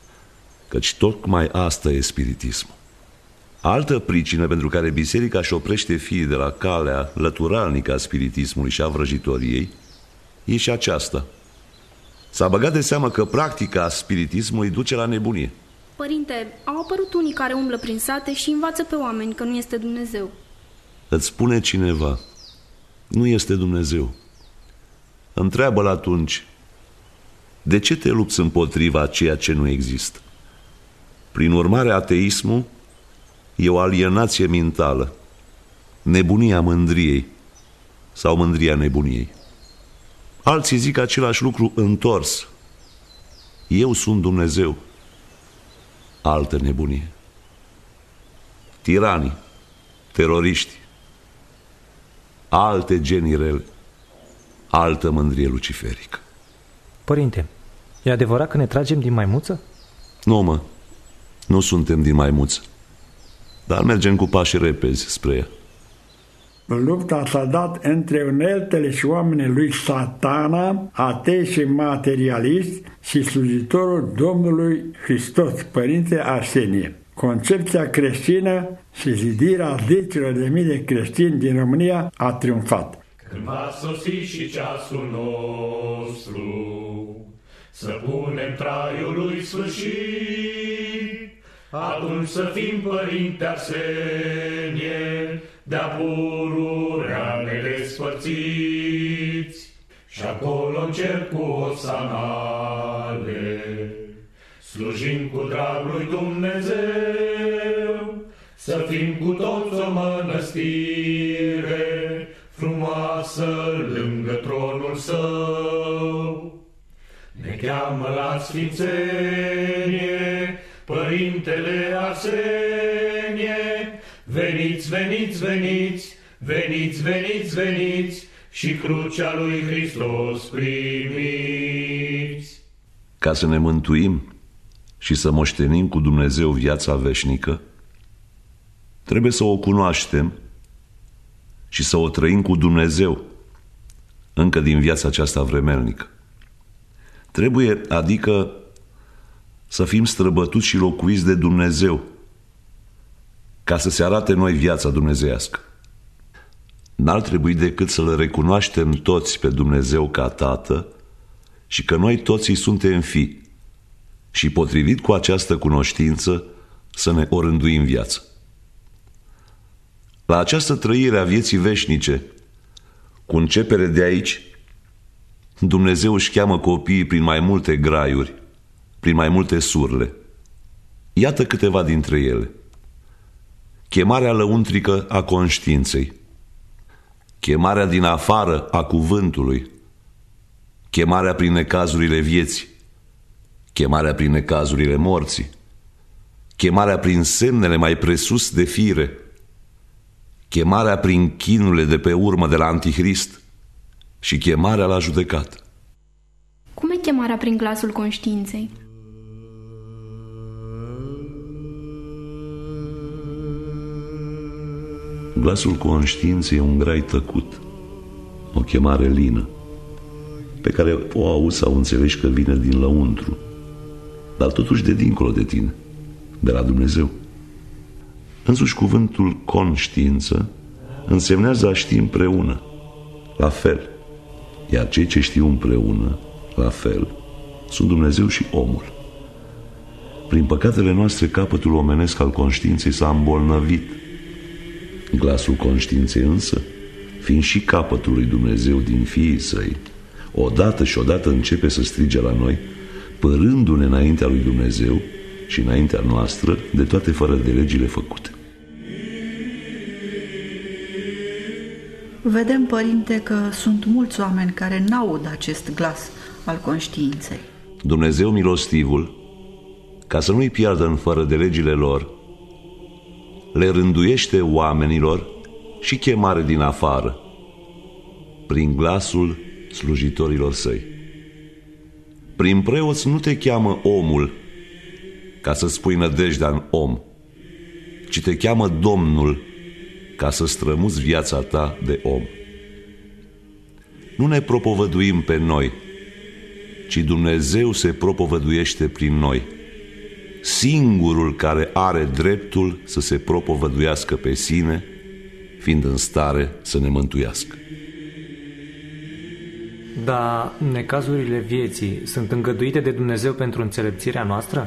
căci tocmai asta e spiritismul. Altă pricină pentru care biserica își oprește fiii de la calea lăturalnică a spiritismului și a vrăjitoriei e și aceasta. S-a băgat de seamă că practica spiritismului duce la nebunie. Părinte, au apărut unii care umblă prin sate și învață pe oameni că nu este Dumnezeu. Îți spune cineva, nu este Dumnezeu. Întreabă-l atunci, de ce te lupți împotriva a ceea ce nu există? Prin urmare, ateismul e o alienație mentală, nebunia mândriei sau mândria nebuniei. Alții zic același lucru întors. Eu sunt Dumnezeu. Altă nebunie. Tiranii, teroriști, alte genii rele, altă mândrie luciferică. Părinte, e adevărat că ne tragem din maimuță? Nu, mă, nu suntem din maimuță, dar mergem cu pași repezi spre ea. Lupta s-a dat între uneltele și oamenii lui Satana, atei și materialist, și slujitorul Domnului Hristos, Părinte Arsenie. Concepția creștină și zidirea zecilor de mii de creștini din România a triumfat. Când va sosi și ceasul nostru, să punem traiului sfârșit, atunci să fim, Părinte Arsenie, de-a pururea nedespărțiți, și acolo în cer cu osanale, slujind cu drag lui Dumnezeu, să fim cu toți o mănăstire frumoasă lângă tronul său. Ne cheamă la sfințenie Părintele Arsenie, veniți, veniți, veniți, veniți, veniți, veniți, și crucea lui Hristos primiți. Ca să ne mântuim și să moștenim cu Dumnezeu viața veșnică, trebuie să o cunoaștem și să o trăim cu Dumnezeu încă din viața aceasta vremelnică. Trebuie, adică, să fim străbătuți și locuiți de Dumnezeu, ca să se arate noi viața dumnezeiască. N-ar trebui decât să-L recunoaștem toți pe Dumnezeu ca Tată și că noi toți suntem fii și, potrivit cu această cunoștință, să ne orânduim viața. La această trăire a vieții veșnice, cu începere de aici, Dumnezeu își cheamă copiii prin mai multe graiuri, prin mai multe surle. Iată câteva dintre ele. Chemarea lăuntrică a conștiinței, chemarea din afară a cuvântului, chemarea prin necazurile vieții, chemarea prin necazurile morții, chemarea prin semnele mai presus de fire, chemarea prin chinurile de pe urmă de la Antichrist și chemarea la judecată. Cum e chemarea prin glasul conștiinței? Glasul conștiinței e un grai tăcut, o chemare lină, pe care o auzi sau înțelegi că vine din lăuntru, dar totuși de dincolo de tine, de la Dumnezeu. Însuși cuvântul conștiință însemnează a ști împreună, la fel, iar cei ce știu împreună, la fel, sunt Dumnezeu și omul. Prin păcatele noastre, capătul omenesc al conștiinței s-a îmbolnăvit. Glasul conștiinței însă, fiind și capătul lui Dumnezeu din fiii săi, odată și odată începe să strige la noi, părându-ne înaintea lui Dumnezeu și înaintea noastră de toate fără de legile făcute. Vedem, Părinte, că sunt mulți oameni care n-aud acest glas al conștiinței. Dumnezeu milostivul, ca să nu-i piardă în fără de legile lor, le rânduiește oamenilor și chemare din afară, prin glasul slujitorilor săi. Prin preoți nu te cheamă omul ca să spui nădejdea în om, ci te cheamă Domnul ca să strămuți viața ta de om. Nu ne propovăduim pe noi, ci Dumnezeu se propovăduiește prin noi, singurul care are dreptul să se propovăduiască pe sine, fiind în stare să ne mântuiască. Dar necazurile vieții sunt îngăduite de Dumnezeu pentru înțelepțirea noastră?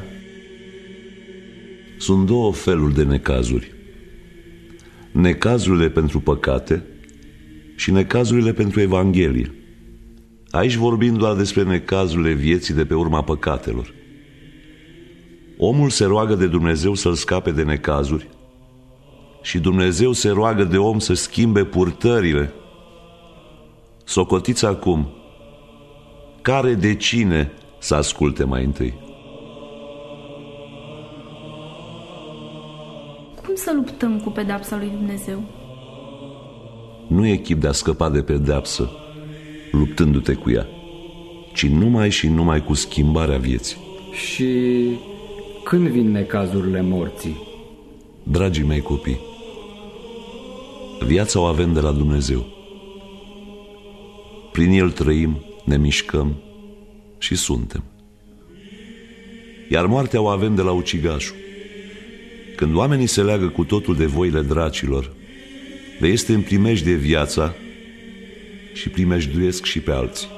Sunt două feluri de necazuri. Necazurile pentru păcate și necazurile pentru Evanghelie. Aici vorbim doar despre necazurile vieții de pe urma păcatelor. Omul se roagă de Dumnezeu să-l scape de necazuri și Dumnezeu se roagă de om să schimbe purtările. Socotiți acum, care de cine să asculte mai întâi? Cum să luptăm cu pedeapsa lui Dumnezeu? Nu e chip de a scăpa de pedeapsă luptându-te cu ea, ci numai și numai cu schimbarea vieții. Și când vin necazurile morții? Dragii mei copii, viața o avem de la Dumnezeu. Prin El trăim, ne mișcăm și suntem. Iar moartea o avem de la ucigașul. Când oamenii se leagă cu totul de voile dracilor, le este în primejdie viața și primejduiesc și pe alții.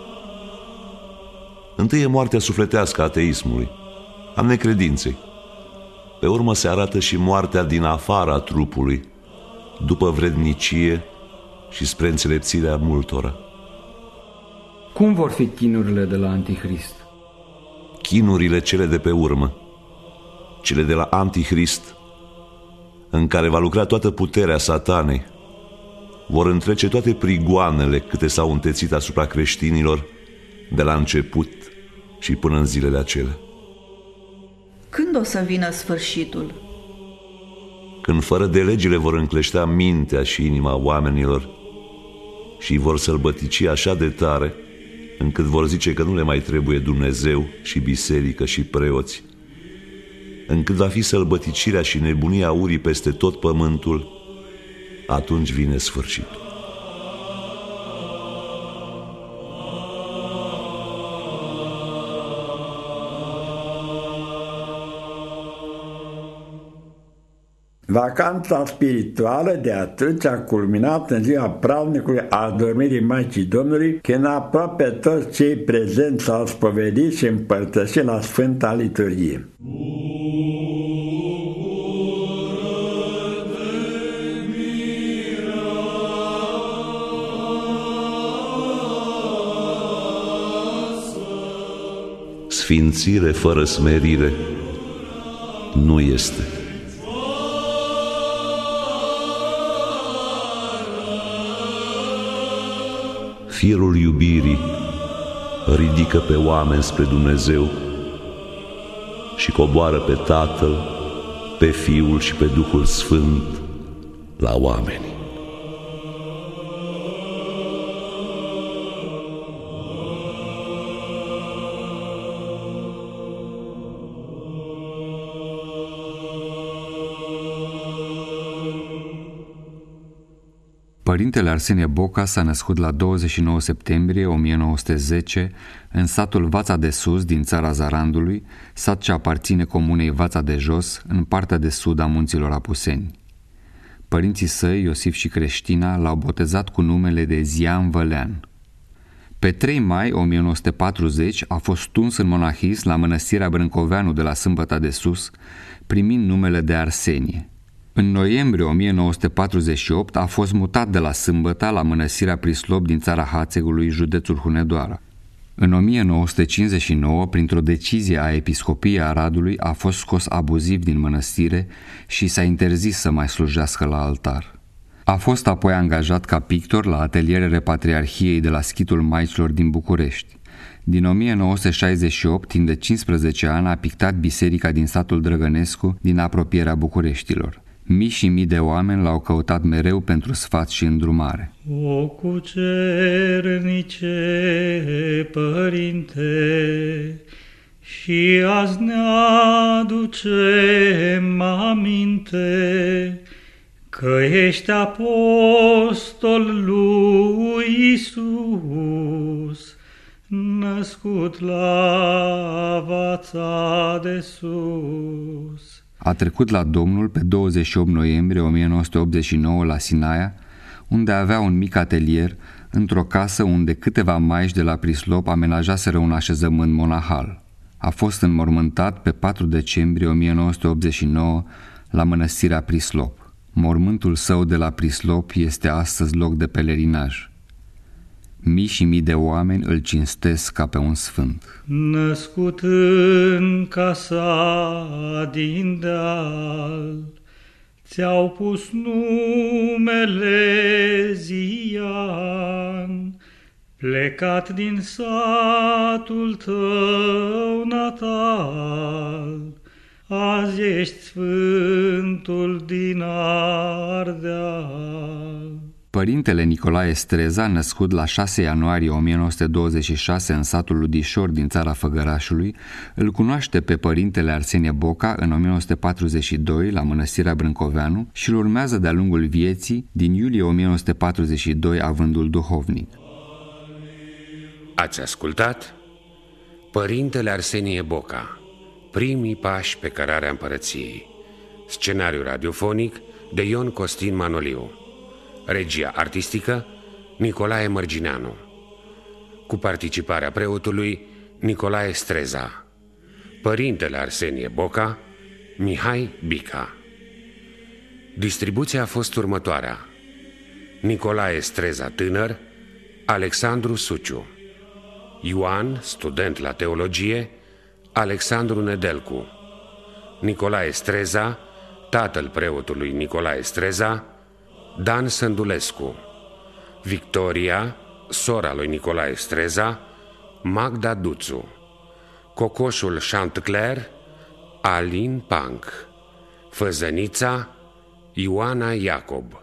Întâi e moartea sufletească a ateismului, a necredinței. Pe urmă se arată și moartea din afara trupului, după vrednicie și spre înțelepțirea multora. Cum vor fi chinurile de la Antichrist? Chinurile cele de pe urmă, cele de la Antichrist, în care va lucra toată puterea Satanei, vor întrece toate prigoanele câte s-au întețit asupra creștinilor de la început și până în zilele acelea. Când o să vină sfârșitul? Când fără de legile vor încleștea mintea și inima oamenilor și îi vor sălbătici așa de tare încât vor zice că nu le mai trebuie Dumnezeu și biserică și preoți, încât va fi sălbăticirea și nebunia urii peste tot pământul, atunci vine sfârșitul. Vacanța spirituală de atunci a culminat în ziua praznicului adormirii Maicii Domnului, când aproape toți cei prezenți s-au spovedit și împărtășit la Sfânta Liturghie. Sfințire fără smerire nu este. Firul iubirii ridică pe oameni spre Dumnezeu și coboară pe Tatăl, pe Fiul și pe Duhul Sfânt la oameni. Părintele Arsenie Boca s-a născut la douăzeci și nouă septembrie o mie nouă sute zece în satul Vața de Sus din țara Zarandului, sat ce aparține comunei Vața de Jos, în partea de sud a munților Apuseni. Părinții săi, Iosif și Creștina, l-au botezat cu numele de Zian Vălean. Pe trei mai o mie nouă sute patruzeci a fost tuns în monahism la mănăstirea Brâncoveanu de la Sâmbăta de Sus, primind numele de Arsenie. În noiembrie o mie nouă sute patruzeci și opt a fost mutat de la Sâmbăta la mănăstirea Prislop din țara Hațegului, județul Hunedoara. În o mie nouă sute cincizeci și nouă, printr-o decizie a Episcopiei Aradului, a fost scos abuziv din mănăstire și s-a interzis să mai slujească la altar. A fost apoi angajat ca pictor la atelierele Patriarhiei de la Schitul Maicilor din București. Din o mie nouă sute șaizeci și opt, timp de cincisprezece ani, a pictat biserica din satul Drăgănescu, din apropierea Bucureștilor. Mii și mii de oameni l-au căutat mereu pentru sfat și îndrumare. O cucernice, Părinte, și azi ne aducem aminte că ești apostol lui Iisus, născut la Vața de Sus. A trecut la Domnul pe douăzeci și opt noiembrie o mie nouă sute optzeci și nouă la Sinaia, unde avea un mic atelier într-o casă unde câteva maici de la Prislop amenajaseră un așezământ monahal. A fost înmormântat pe patru decembrie o mie nouă sute optzeci și nouă la mănăstirea Prislop. Mormântul său de la Prislop este astăzi loc de pelerinaj. Mii și mii de oameni îl cinstesc ca pe un sfânt. Născut în casa din deal, ți-au pus numele Zian, plecat din satul tău natal, azi ești sfântul din Ardeal. Părintele Nicolae Streza, născut la șase ianuarie o mie nouă sute douăzeci și șase în satul Ludișor din țara Făgărașului, îl cunoaște pe părintele Arsenie Boca în o mie nouă sute patruzeci și doi la mănăstirea Brâncoveanu și îl urmează de-a lungul vieții, din iulie o mie nouă sute patruzeci și doi avându-l duhovnic. Ați ascultat Părintele Arsenie Boca, primii pași pe cărarea împărăției. Scenariu radiofonic de Ion Costin Manoliu. Regia artistică Nicolae Mărgineanu, cu participarea preotului Nicolae Streza. Părintele Arsenie Boca, Mihai Bica. Distribuția a fost următoarea: Nicolae Streza tânăr, Alexandru Suciu; Ioan, student la teologie, Alexandru Nedelcu; Nicolae Streza, tatăl preotului Nicolae Streza, Dan Sândulescu; Victoria, sora lui Nicolae Streza, Magda Duțu; Cocoșul Chantecler, Alin Panc; Făzănița, Ioana Iacob.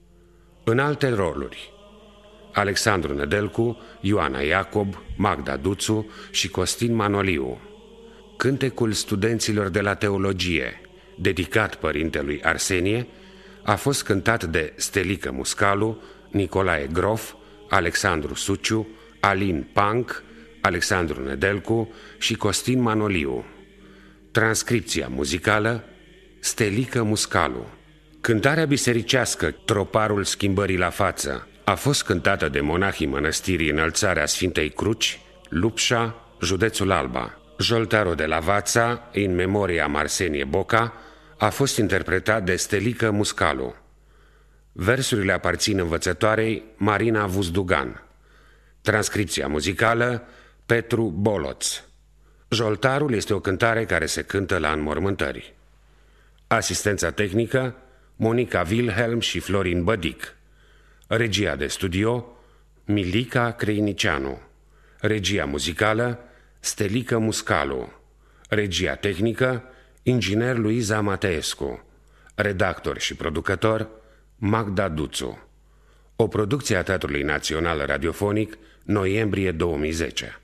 În alte roluri: Alexandru Nedelcu, Ioana Iacob, Magda Duțu și Costin Manoliu. Cântecul studenților de la teologie, dedicat părintelui Arsenie, a fost cântat de Stelică Muscalu, Nicolae Grof, Alexandru Suciu, Alin Panc, Alexandru Nedelcu și Costin Manoliu. Transcripția muzicală Stelică Muscalu. Cântarea bisericească Troparul schimbării la față a fost cântată de monahii mănăstirii Înălțarea Sfintei Cruci, Lupșa, județul Alba. Joltarul de la Vața, in memoria Arsenie Boca, a fost interpretat de Stelică Muscalu. Versurile aparțin învățătoarei Marina Vuzdugan. Transcripția muzicală Petru Boloț. Joltarul este o cântare care se cântă la înmormântări. Asistența tehnică Monica Wilhelm și Florin Bădic. Regia de studio Milica Creinicianu. Regia muzicală Stelică Muscalu. Regia tehnică inginer Luiza Mateescu. Redactor și producător Magda Duțu. O producție a Teatrului Național Radiofonic, noiembrie două mii zece.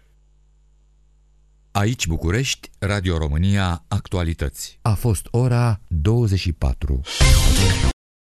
Aici București, Radio România, Actualități. A fost ora douăzeci și patru.